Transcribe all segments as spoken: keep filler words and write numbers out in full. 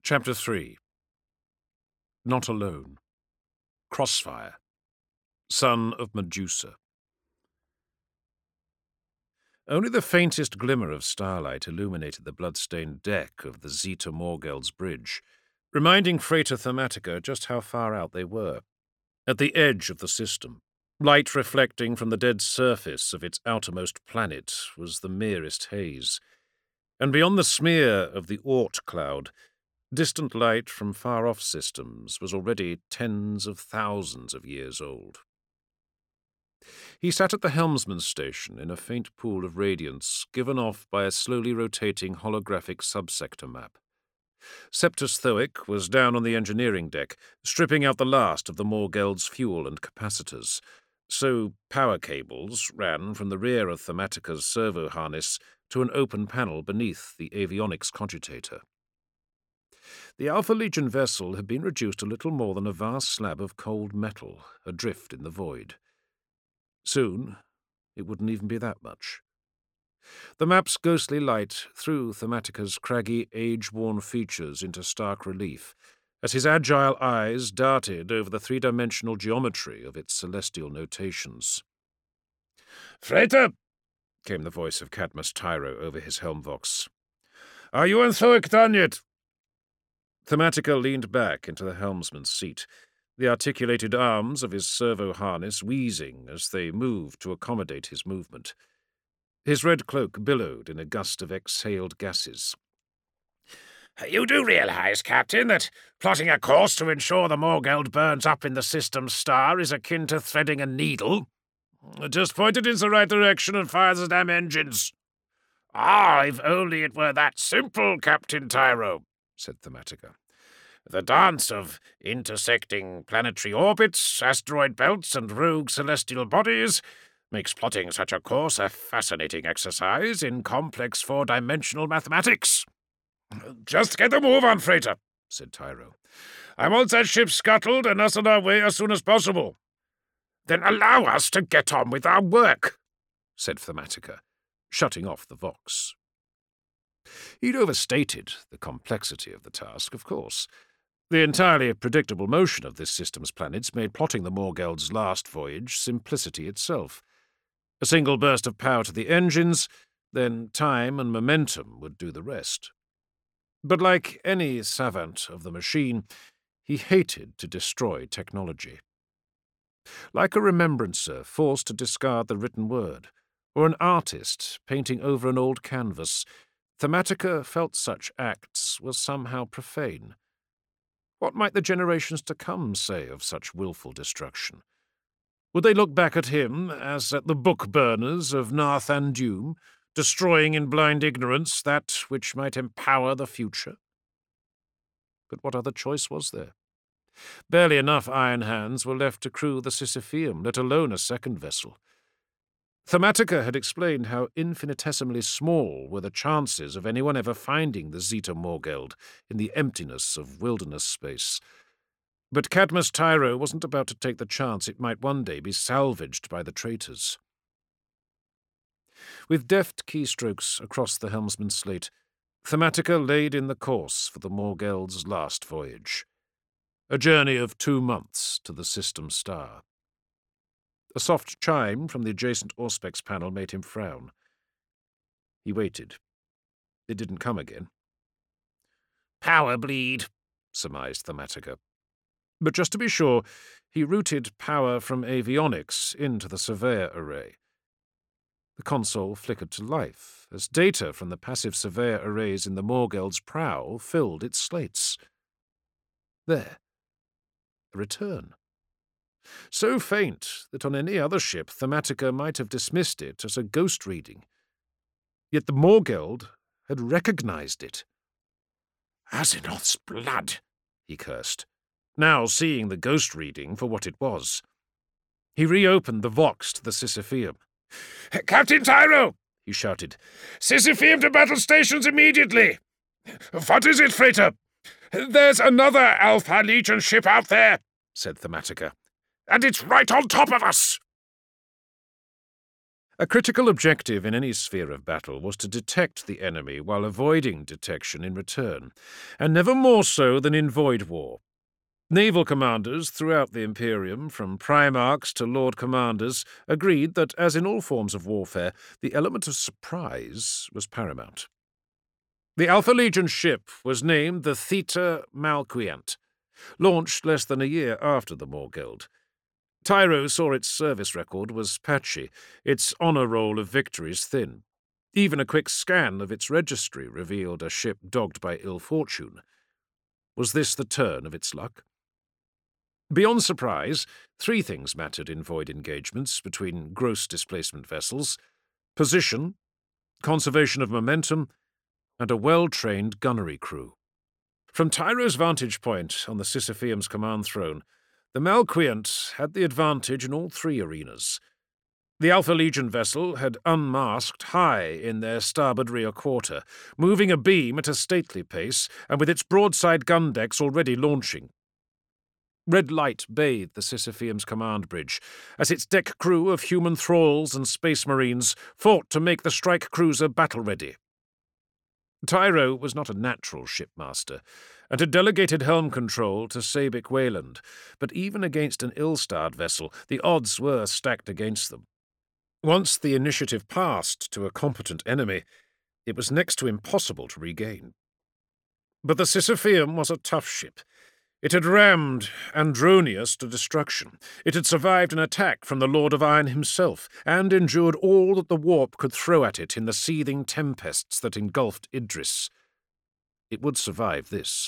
Chapter three. Not Alone. Crossfire. Son of Medusa. Only the faintest glimmer of starlight illuminated the blood-stained deck of the Zeta Morgeld's bridge, reminding freighter Thematica just how far out they were. At the edge of the system, light reflecting from the dead surface of its outermost planet was the merest haze, and beyond the smear of the Oort cloud, distant light from far-off systems was already tens of thousands of years old. He sat at the helmsman's station in a faint pool of radiance given off by a slowly rotating holographic subsector map. Septus Thoic was down on the engineering deck, stripping out the last of the Morgeld's fuel and capacitors, so power cables ran from the rear of Thematica's servo harness to an open panel beneath the avionics cogitator. The Alpha Legion vessel had been reduced to little more than a vast slab of cold metal, adrift in the void. Soon, it wouldn't even be that much. The map's ghostly light threw Thematica's craggy, age-worn features into stark relief as his agile eyes darted over the three-dimensional geometry of its celestial notations. "Freighter!" came the voice of Cadmus Tyro over his helmvox. "Are you and Thoic done yet?" Thematica leaned back into the helmsman's seat, the articulated arms of his servo harness wheezing as they moved to accommodate his movement. His red cloak billowed in a gust of exhaled gases. "You do realize, Captain, that plotting a course to ensure the Morgeld burns up in the system's star is akin to threading a needle? Just point it in the right direction and fire the damn engines." "Ah, if only it were that simple, Captain Tyro," said Thematica. "The dance of intersecting planetary orbits, asteroid belts, and rogue celestial bodies makes plotting such a course a fascinating exercise in complex four-dimensional mathematics." "Just get the move on, Freighter," said Tyro. "I want that ship scuttled and us on our way as soon as possible." "Then allow us to get on with our work," said Thematica, shutting off the Vox. He'd overstated the complexity of the task, of course. The entirely predictable motion of this system's planets made plotting the Morgeld's last voyage simplicity itself. A single burst of power to the engines, then time and momentum would do the rest. But like any savant of the machine, he hated to destroy technology. Like a remembrancer forced to discard the written word, or an artist painting over an old canvas, Thematica felt such acts were somehow profane. What might the generations to come say of such willful destruction? Would they look back at him as at the book-burners of Narth Andume, destroying in blind ignorance that which might empower the future? But what other choice was there? Barely enough iron hands were left to crew the Sisypheum, let alone a second vessel. Thematica had explained how infinitesimally small were the chances of anyone ever finding the Zeta Morgeld in the emptiness of wilderness space. But Cadmus Tyro wasn't about to take the chance it might one day be salvaged by the traitors. With deft keystrokes across the helmsman's slate, Thematica laid in the course for the Morgeld's last voyage. A journey of two months to the system star. A soft chime from the adjacent Auspex panel made him frown. He waited. It didn't come again. "Power bleed," surmised Thematica. But just to be sure, he routed power from avionics into the surveyor array. The console flickered to life as data from the passive surveyor arrays in the Morgeld's prow filled its slates. There. A return. So faint that on any other ship Thematica might have dismissed it as a ghost reading. Yet the Morgeld had recognized it. "Azimuth's blood," he cursed, now seeing the ghost reading for what it was. He reopened the Vox to the Sisypheum. "Captain Tyro!" he shouted. "Sisypheum to battle stations immediately!" "What is it, Freighter?" "There's another Alpha Legion ship out there," said Thematica. "And it's right on top of us!" A critical objective in any sphere of battle was to detect the enemy while avoiding detection in return, and never more so than in Void War. Naval commanders throughout the Imperium, from Primarchs to Lord Commanders, agreed that, as in all forms of warfare, the element of surprise was paramount. The Alpha Legion ship was named the Theta Malquiant, launched less than a year after the Morgeld. Tyro saw its service record was patchy, its honour roll of victories thin. Even a quick scan of its registry revealed a ship dogged by ill fortune. Was this the turn of its luck? Beyond surprise, three things mattered in void engagements between gross displacement vessels: position, conservation of momentum, and a well-trained gunnery crew. From Tyro's vantage point on the Sisypheum's command throne, the Malquiant had the advantage in all three arenas. The Alpha Legion vessel had unmasked high in their starboard rear quarter, moving a beam at a stately pace and with its broadside gun decks already launching. Red light bathed the Sisypheum's command bridge, as its deck crew of human thralls and space marines fought to make the strike cruiser battle-ready. Tyro was not a natural shipmaster, and had delegated helm control to Sabik Wayland, but even against an ill-starred vessel, the odds were stacked against them. Once the initiative passed to a competent enemy, it was next to impossible to regain. But the Sisypheum was a tough ship. It had rammed Andronius to destruction. It had survived an attack from the Lord of Iron himself, and endured all that the warp could throw at it in the seething tempests that engulfed Idris. It would survive this.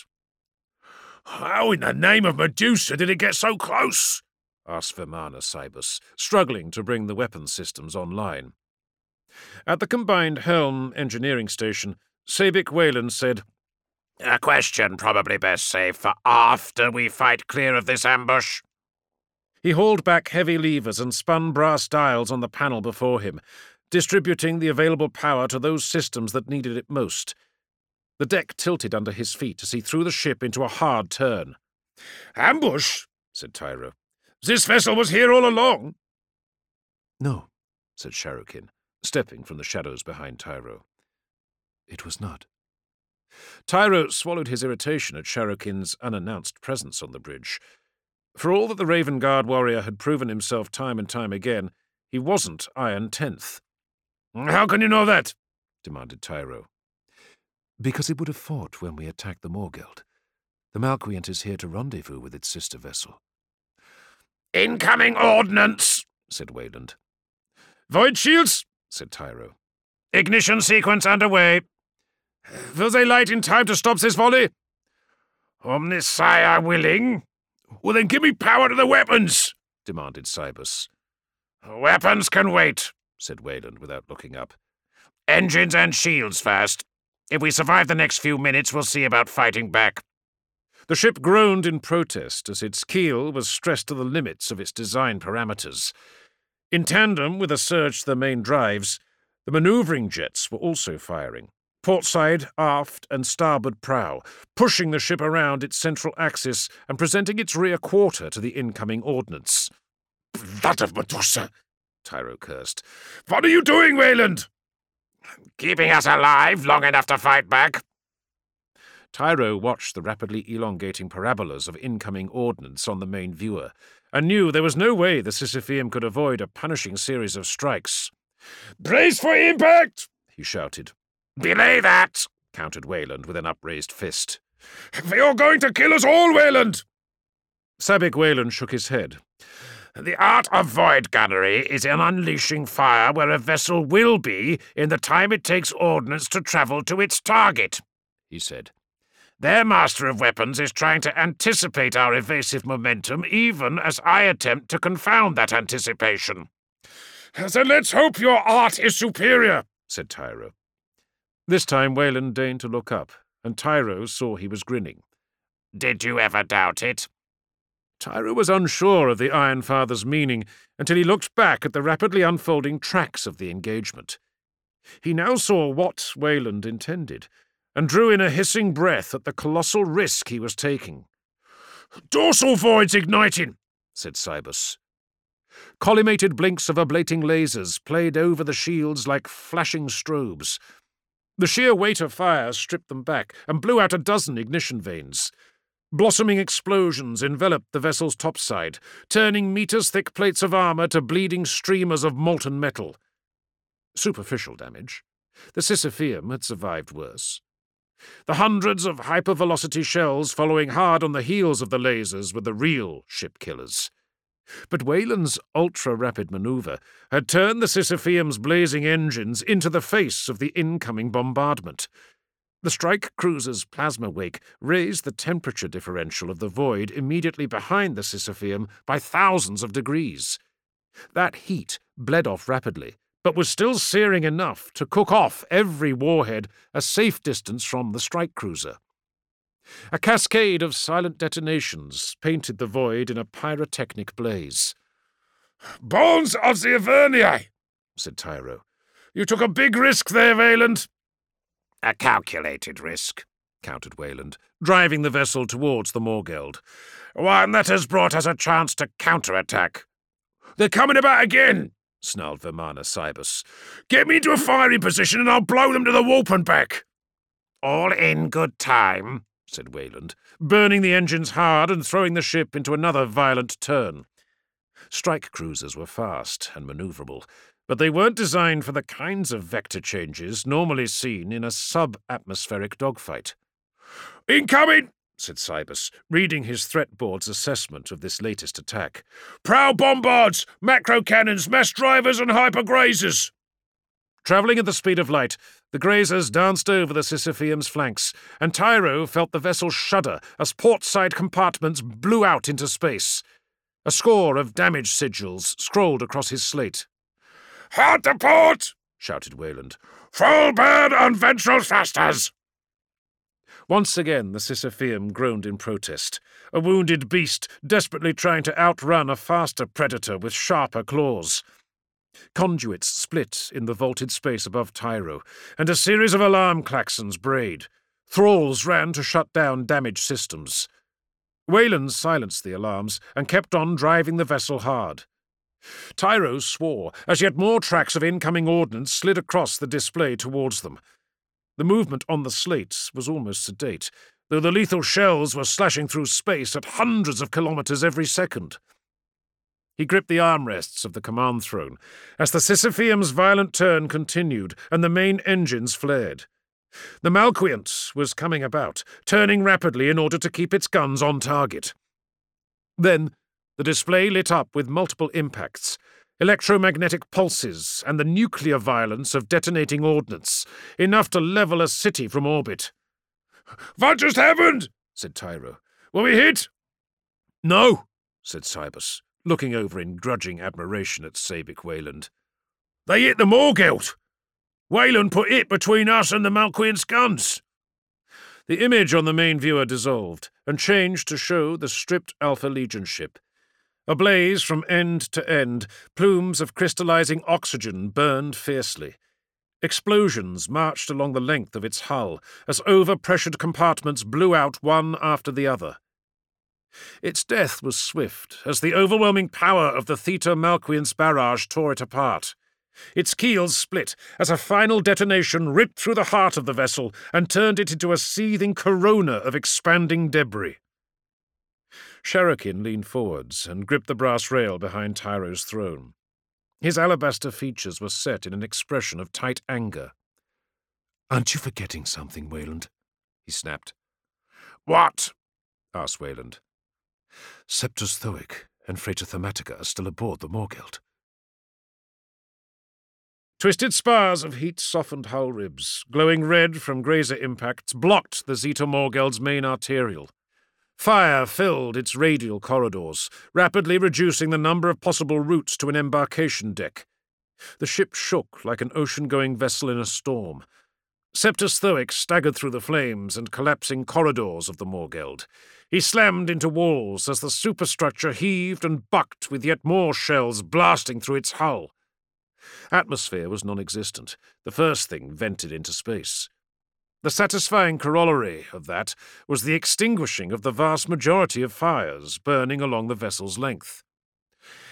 "How in the name of Medusa did it get so close?" asked Vermana Cybus, struggling to bring the weapon systems online. At the combined helm engineering station, Sabik Wayland said, "A question probably best saved for after we fight clear of this ambush." He hauled back heavy levers and spun brass dials on the panel before him, distributing the available power to those systems that needed it most. The deck tilted under his feet as he threw the ship into a hard turn. "Ambush?" said Tyro. "This vessel was here all along." "No," said Sharukin, stepping from the shadows behind Tyro. "It was not." Tyro swallowed his irritation at Sharukin's unannounced presence on the bridge. For all that the Raven Guard warrior had proven himself time and time again, he wasn't Iron Tenth. "How can you know that?" demanded Tyro. "Because it would have fought when we attacked the Morgeld. The Malquiant is here to rendezvous with its sister vessel." "Incoming ordnance," said Wayland. "Void shields," said Tyro. "Ignition sequence underway. Will they light in time to stop this volley?" "Omnissiah willing." "Well, then give me power to the weapons," demanded Cybus. "Weapons can wait," said Wayland without looking up. "Engines and shields first. If we survive the next few minutes, we'll see about fighting back." The ship groaned in protest as its keel was stressed to the limits of its design parameters. In tandem with a surge to the main drives, the manoeuvring jets were also firing, portside, aft, and starboard prow, pushing the ship around its central axis and presenting its rear quarter to the incoming ordnance. "Blood of Medusa!" Tyro cursed. "What are you doing, Wayland?" "Keeping us alive long enough to fight back." Tyro watched the rapidly elongating parabolas of incoming ordnance on the main viewer, and knew there was no way the Sisypheum could avoid a punishing series of strikes. "Brace for impact!" he shouted. "Belay that!" countered Wayland with an upraised fist. "You're going to kill us all, Wayland!" Sabik Wayland shook his head. "The art of void gunnery is in unleashing fire where a vessel will be in the time it takes ordnance to travel to its target," he said. "Their master of weapons is trying to anticipate our evasive momentum even as I attempt to confound that anticipation." "Then let's hope your art is superior," said Tyro. This time Wayland deigned to look up, and Tyro saw he was grinning. "Did you ever doubt it?" Tyro was unsure of the Iron Father's meaning until he looked back at the rapidly unfolding tracks of the engagement. He now saw what Wayland intended, and drew in a hissing breath at the colossal risk he was taking. "Dorsal voids igniting," said Cybus. Collimated blinks of ablating lasers played over the shields like flashing strobes. The sheer weight of fire stripped them back and blew out a dozen ignition vanes. Blossoming explosions enveloped the vessel's topside, turning meters-thick plates of armor to bleeding streamers of molten metal. Superficial damage. The Sisypheum had survived worse. The hundreds of hypervelocity shells following hard on the heels of the lasers were the real ship killers. But Wayland's ultra-rapid maneuver had turned the Sisypheum's blazing engines into the face of the incoming bombardment. The strike cruiser's plasma wake raised the temperature differential of the void immediately behind the Sisypheum by thousands of degrees. That heat bled off rapidly, but was still searing enough to cook off every warhead a safe distance from the strike cruiser. A cascade of silent detonations painted the void in a pyrotechnic blaze. "Bones of the Averni," said Tyro. "You took a big risk there, Wayland." "A calculated risk," countered Wayland, driving the vessel towards the Morgeld. "One that has brought us a chance to counterattack." "They're coming about again," snarled Vimana Cybus. "Get me into a firing position and I'll blow them to the warp and back." "All in good time," said Wayland, burning the engines hard and throwing the ship into another violent turn. Strike cruisers were fast and maneuverable, but they weren't designed for the kinds of vector changes normally seen in a sub-atmospheric dogfight. "Incoming!" said Cybus, reading his threat board's assessment of this latest attack. "Prow bombards, macro cannons, mass drivers, and hypergrazers." Travelling at the speed of light, the grazers danced over the Sisypheum's flanks, and Tyro felt the vessel shudder as port-side compartments blew out into space. A score of damage sigils scrolled across his slate. "Hard to port!" shouted Wayland. "Full bird on ventral thrusters!" Once again the Sisypheum groaned in protest, a wounded beast desperately trying to outrun a faster predator with sharper claws. Conduits split in the vaulted space above Tyro, and a series of alarm klaxons brayed. Thralls ran to shut down damaged systems. Wayland silenced the alarms and kept on driving the vessel hard. Tyro swore as yet more tracks of incoming ordnance slid across the display towards them. The movement on the slate was almost sedate, though the lethal shells were slashing through space at hundreds of kilometers every second. He gripped the armrests of the command throne as the Sisypheum's violent turn continued and the main engines flared. The Malquient was coming about, turning rapidly in order to keep its guns on target. Then the display lit up with multiple impacts, electromagnetic pulses, and the nuclear violence of detonating ordnance, enough to level a city from orbit. "What just happened?" said Tyro. "Were we hit?" "No," said Cybus, looking over in grudging admiration at Sabik Wayland. "They hit the Morgeld. Wayland put it between us and the Malquient's guns." The image on the main viewer dissolved and changed to show the stripped Alpha Legion ship. Ablaze from end to end, plumes of crystallizing oxygen burned fiercely. Explosions marched along the length of its hull as overpressured compartments blew out one after the other. Its death was swift as the overwhelming power of the Theta Malquient's barrage tore it apart. Its keels split as a final detonation ripped through the heart of the vessel and turned it into a seething corona of expanding debris. Sherakin leaned forwards and gripped the brass rail behind Tyro's throne. His alabaster features were set in an expression of tight anger. "Aren't you forgetting something, Wayland?" he snapped. "What?" asked Wayland. "Septus Thoic and Freighter Thematica are still aboard the Morgeld." Twisted spars of heat-softened hull ribs, glowing red from grazer impacts, blocked the Zeta Morgeld's main arterial. Fire filled its radial corridors, rapidly reducing the number of possible routes to an embarkation deck. The ship shook like an ocean-going vessel in a storm. Septus Thoic staggered through the flames and collapsing corridors of the Morgeld. He slammed into walls as the superstructure heaved and bucked with yet more shells blasting through its hull. Atmosphere was non-existent, the first thing vented into space. The satisfying corollary of that was the extinguishing of the vast majority of fires burning along the vessel's length.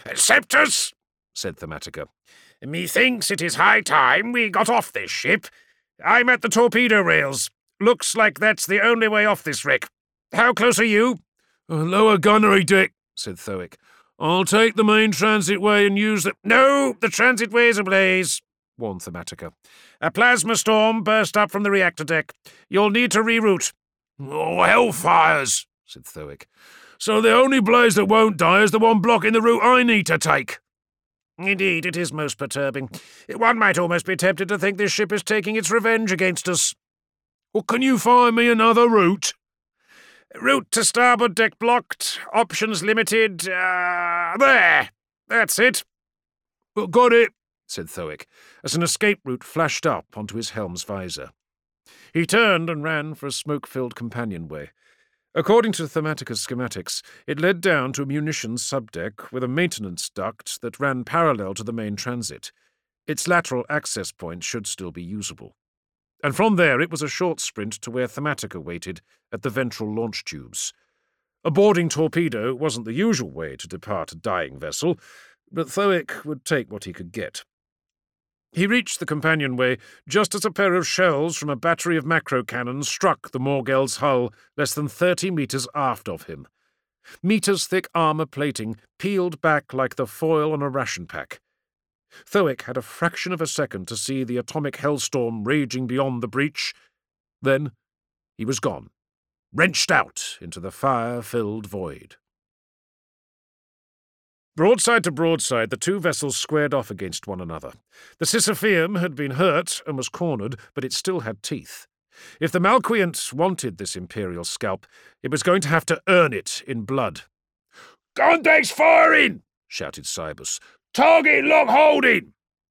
Septus, said Thematica, methinks it is high time we got off this ship. I'm at the torpedo rails. Looks like that's the only way off this wreck. How close are you? Uh, lower gunnery deck, said Thowick. I'll take the main transitway and use the— No, the transitway is ablaze, warned Thematica. A plasma storm burst up from the reactor deck. You'll need to reroute. Oh, hellfires, said Thowick. So the only blaze that won't die is the one blocking the route I need to take. Indeed, it is most perturbing. One might almost be tempted to think this ship is taking its revenge against us. Well, can you find me another route? Route to starboard deck blocked. Options limited. Uh, there. That's it. Well, got it, said Thowick, as an escape route flashed up onto his helm's visor. He turned and ran for a smoke-filled companionway. According to Thematica's schematics, it led down to a munitions subdeck with a maintenance duct that ran parallel to the main transit. Its lateral access point should still be usable. And from there it was a short sprint to where Thematica waited at the ventral launch tubes. A boarding torpedo wasn't the usual way to depart a dying vessel, but Thowick would take what he could get. He reached the companionway just as a pair of shells from a battery of macro cannons struck the Morgel's hull less than thirty metres aft of him. Metres-thick armour plating peeled back like the foil on a ration pack. Thowick had a fraction of a second to see the atomic hellstorm raging beyond the breach. Then he was gone, wrenched out into the fire-filled void. Broadside to broadside, the two vessels squared off against one another. The Sisypheum had been hurt and was cornered, but it still had teeth. If the Malquient wanted this imperial scalp, it was going to have to earn it in blood. "Contacts firing!" shouted Cybus. "Target lock holding!"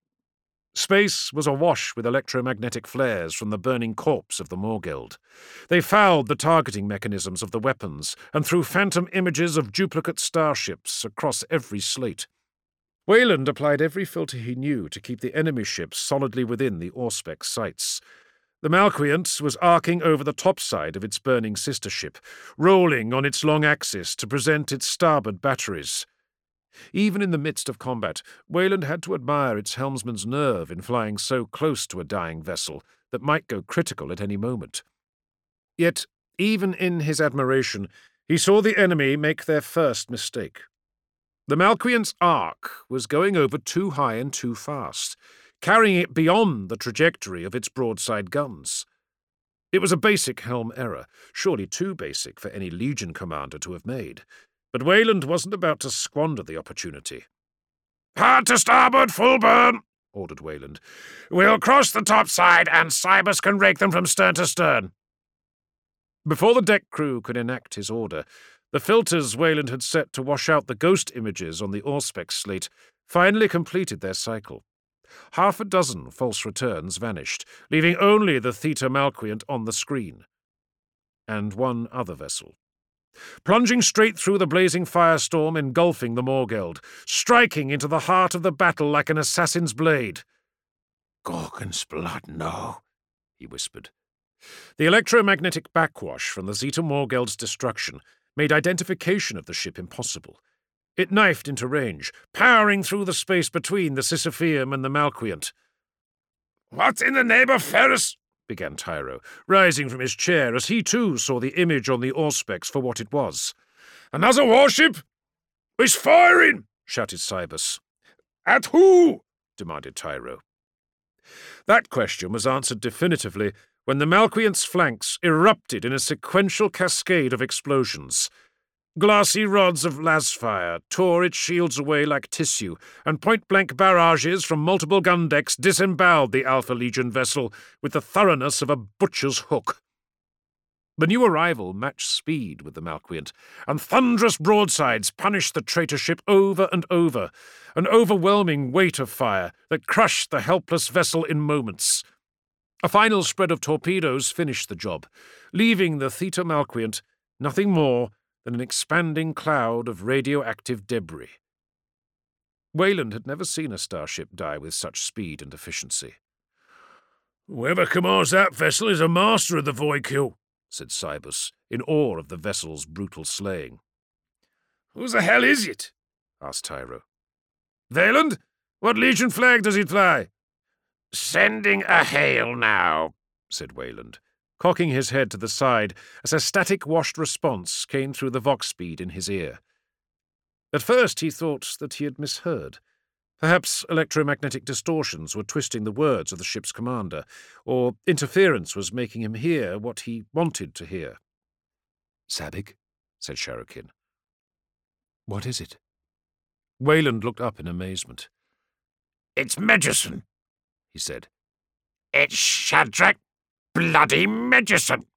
Space was awash with electromagnetic flares from the burning corpse of the Morgeld. They fouled the targeting mechanisms of the weapons and threw phantom images of duplicate starships across every slate. Wayland applied every filter he knew to keep the enemy ships solidly within the Auspex sights. The Malquient was arcing over the topside of its burning sister ship, rolling on its long axis to present its starboard batteries. Even in the midst of combat, Wayland had to admire its helmsman's nerve in flying so close to a dying vessel that might go critical at any moment. Yet, even in his admiration, he saw the enemy make their first mistake. The Malquient's arc was going over too high and too fast, carrying it beyond the trajectory of its broadside guns. It was a basic helm error, surely too basic for any Legion commander to have made. But Wayland wasn't about to squander the opportunity. "Hard to starboard, full burn," ordered Wayland. "We'll cross the topside, and Cybus can rake them from stern to stern." Before the deck crew could enact his order, the filters Wayland had set to wash out the ghost images on the Auspex slate finally completed their cycle. Half a dozen false returns vanished, leaving only the Theta Malquient on the screen. And one other vessel. Plunging straight through the blazing firestorm, engulfing the Morgeld, striking into the heart of the battle like an assassin's blade. "Gorgon's blood, no," he whispered. The electromagnetic backwash from the Zeta Morgeld's destruction made identification of the ship impossible. It knifed into range, powering through the space between the Sisypheum and the Malquient. "What in the name of Ferris?" began Tyro, rising from his chair as he too saw the image on the Auspex for what it was. "Another warship? It's firing!" shouted Cybus. "At who?" demanded Tyro. That question was answered definitively when the Malquient's flanks erupted in a sequential cascade of explosions. Glassy rods of lasfire tore its shields away like tissue, and point-blank barrages from multiple gun decks disemboweled the Alpha Legion vessel with the thoroughness of a butcher's hook. The new arrival matched speed with the Malquient, and thunderous broadsides punished the traitor ship over and over, an overwhelming weight of fire that crushed the helpless vessel in moments. A final spread of torpedoes finished the job, leaving the Theta Malquient nothing more than an expanding cloud of radioactive debris. Wayland had never seen a starship die with such speed and efficiency. "Whoever commands that vessel is a master of the void kill," said Cybus, in awe of the vessel's brutal slaying. "Who the hell is it?" asked Tyro. Valand, what Legion flag does it fly? Sending a hail now, said Wayland, cocking his head to the side as a static-washed response came through the vox speed in his ear. At first he thought that he had misheard. Perhaps electromagnetic distortions were twisting the words of the ship's commander, or interference was making him hear what he wanted to hear. "Sabik," said Sharrukin. "What is it?" Wayland looked up in amazement. It's Medicine, he said. It's Shadrach bloody Medicine.